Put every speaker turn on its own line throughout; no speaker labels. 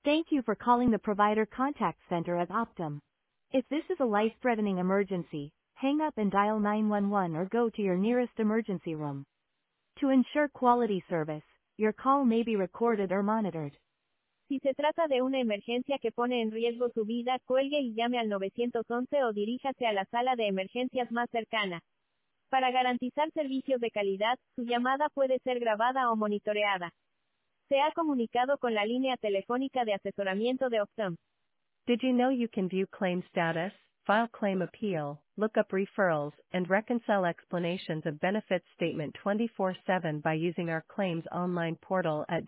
Thank you for calling the provider contact center at Optum. If this is a life-threatening emergency, hang up and dial 911 or go to your nearest emergency room. To ensure quality service, your call may be recorded or monitored. Si se trata de una emergencia que pone en riesgo su vida, cuelgue y llame al 911 o diríjase a la sala de emergencias más cercana. Para garantizar servicios de calidad, su llamada puede ser grabada o monitoreada. Se ha comunicado con la línea telefónica de asesoramiento de Optum.
Did you know you can view claim status, file claim appeal, look up referrals, and reconcile explanations of benefits statement 24/7 by using our claims online portal at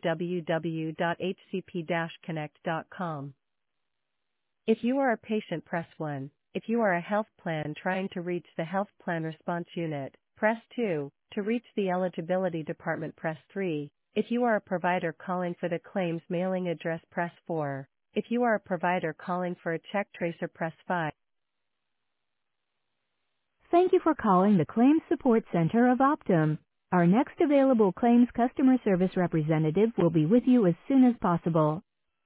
www.hcp-connect.com. If you are a patient, press 1. If you are a health plan trying to reach the health plan response unit, press 2. To reach the eligibility department, press 3. If you are a provider calling for the claims mailing address, press 4. If you are a provider calling for a check tracer, press 5. Thank you for calling the Claims Support Center of Optum. Our next available claims customer service representative will be with you as soon as possible.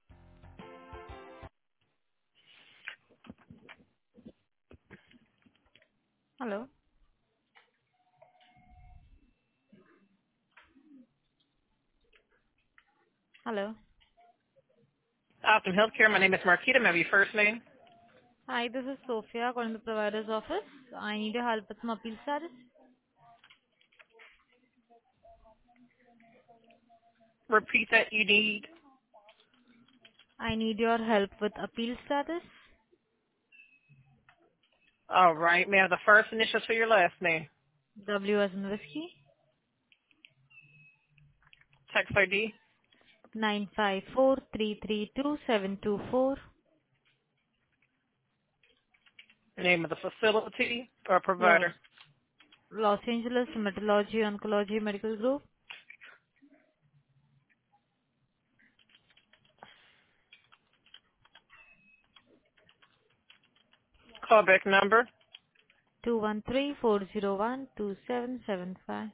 Hello. Hello.
Optum Healthcare. My name is Marquita. May I have your first name?
Hi, this is Sophia calling the provider's office. I need your help with some appeal status.
Repeat that you need.
I need your help with appeal status.
All right. May I have the first initials for your last name?
W as in whiskey.
Tax ID.
954332724.
Name of the facility or
Los
provider.
Los Angeles Hematology Oncology Medical Group.
Callback number.
213-401-2775.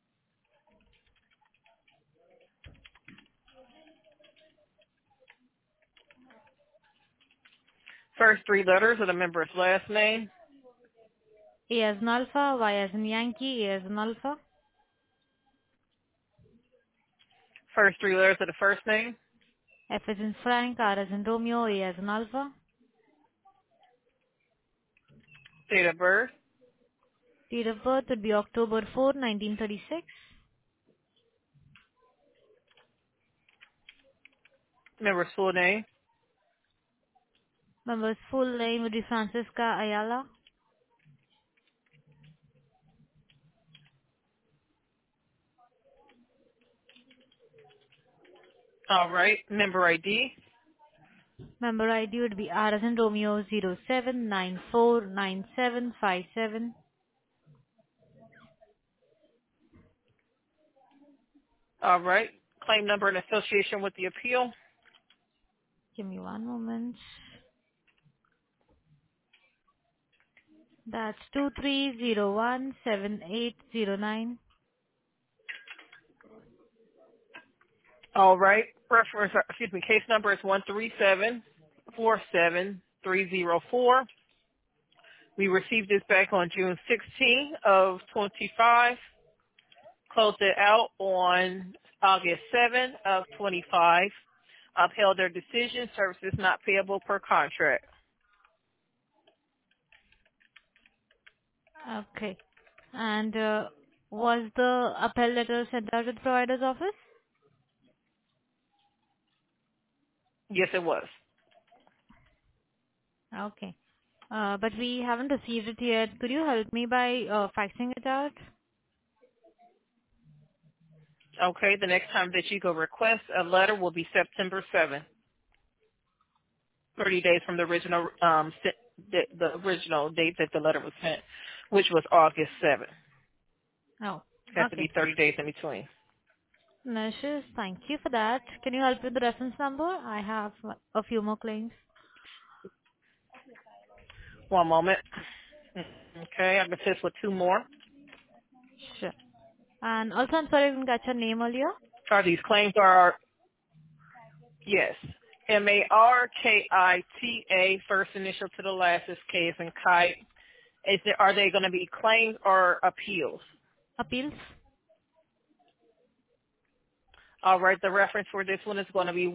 First three letters of the member's last name.
A as in alpha, Y as in Yankee, A as in alpha.
First three letters of the first name.
F as in Frank, R as in Romeo, A as in alpha.
Date of birth.
Date of birth would be October 4, 1936.
Member's full name.
Member's full name would be Francisca Ayala.
All right. Member ID.
Member ID would be R as in Romeo 07949757.
All right. Claim number in association with the appeal.
Give me one moment. That's 23017809.
All right. Reference. Case number is 137-47304. We received this back on June 16 of 25. Closed it out on August 7 of 25. Upheld their decision. Services not payable per contract.
Okay. And was the appel letter sent out to the provider's office?
Yes, it was.
Okay. But we haven't received it yet. Could you help me by faxing it out?
Okay. The next time that you go request a letter will be September 7th. 30 days from the original the original date that the letter was sent, which was August 7th.
Oh,
It has to be
okay.
30 days in between.
No issues. Thank you for that. Can you help with the reference number? I have a few more claims.
One moment. Okay, I can assist with two more.
Sure. And also, I'm sorry I didn't catch your name earlier.
Are these claims are, yes. Markita. First initial to the last is K as in kite. Are they going to be claims or appeals?
Appeals.
All right. The reference for this one is going to be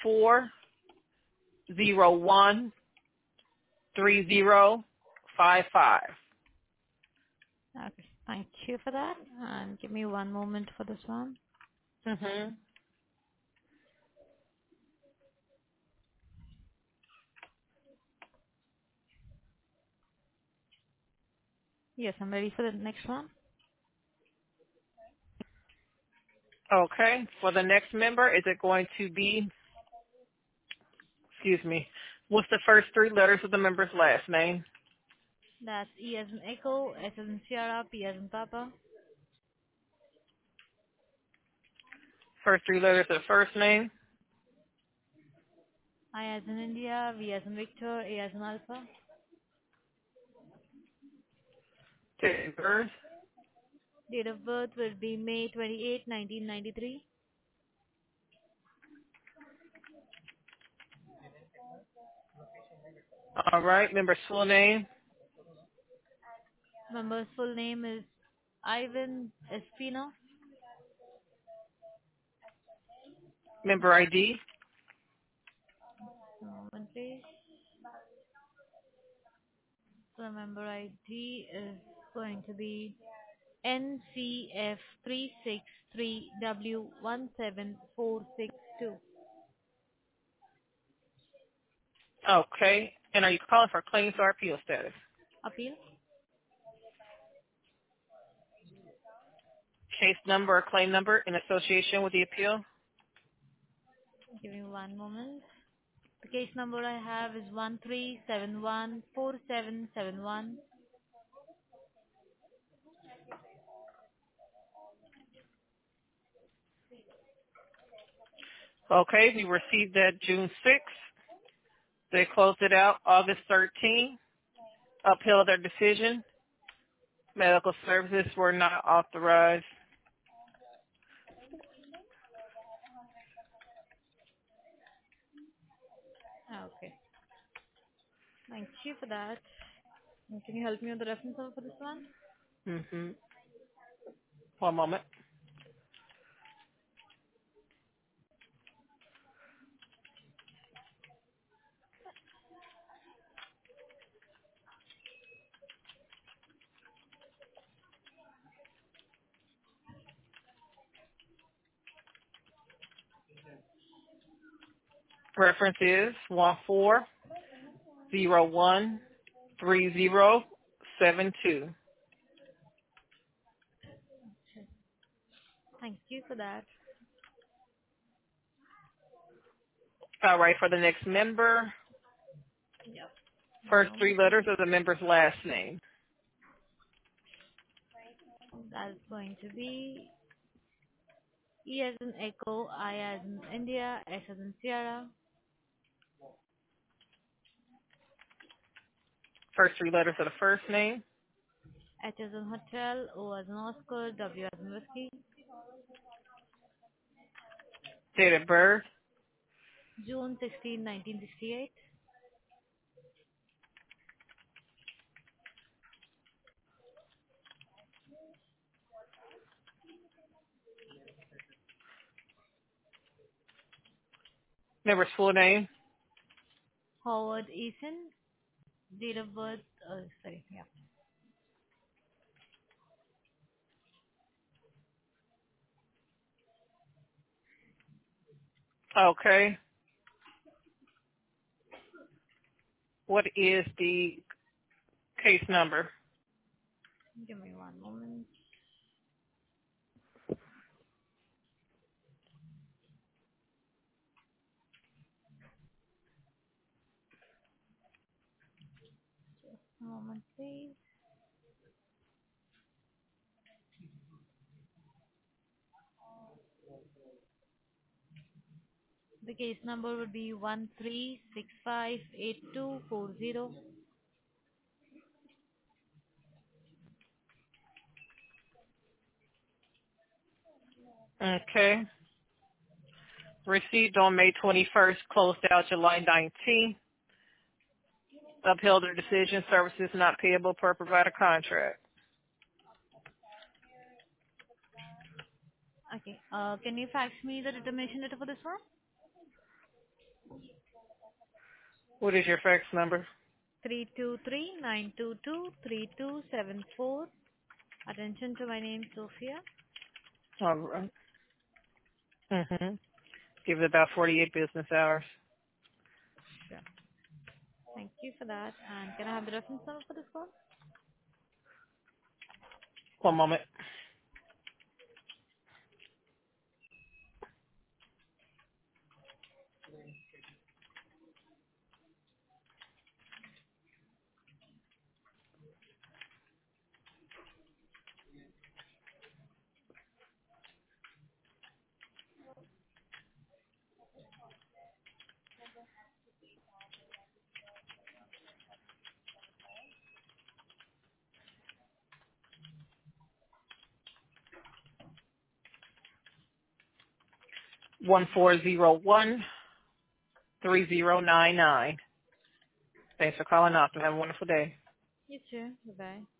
14013055.
Okay. Thank you for that. And give me one moment for this one.
Mm-hmm.
Yes, I'm ready for the next one.
Okay. For the next member, is it going to be, what's the first three letters of the member's last name?
That's E as in Echo, S as in Sierra, P as in Papa.
First three letters of the first name?
I as in India, V as in Victor, A as in Alpha.
Date of birth?
Date of birth will be May 28, 1993.
All right. Member's full name?
Member's full name is Ivan Espino.
Member ID?
A moment, please. So the member ID is going to be NCF363W17462.
Okay. And are you calling for claims or appeal status?
Appeal.
Case number or claim number in association with the appeal?
Give me one moment. The case number I have is 13714771.
Okay. We received that June 6th. They closed it out August 13th. Upheld their decision. Medical services were not authorized.
Okay. Thank you for that. And can you help me with the reference number for this one?
Mm-hmm. One moment. Reference is 14013072.
Thank you for that.
All right, for the next member,
Yep. One
first
moment,
three
please.
letters of the member's last name.
That's going to be E as in Echo, I as in India, S as in Sierra,
First three letters of the first name.
H as in Hotel, O as in Oscar, W as in Whiskey,
Date of birth.
June 16, 1968.
Member's full name.
Howard Eason, date of birth, yeah.
Okay. What is the case number?
Give me one moment. One moment, please. The case number would be 13658240.
Okay. Received on May 21st, closed out July 19th. Upheld the decision, services not payable per provider contract.
Okay. Can you fax me the determination letter for this one?
What is your fax number?
323-922-3274. Attention to my name, Sophia.
All right. Mm-hmm. Give it about 48 business hours.
Sure. Thank you for that. And can I have the reference number for this one?
One moment. One 3099. Thanks for calling up and have a wonderful day.
You too. Bye-bye.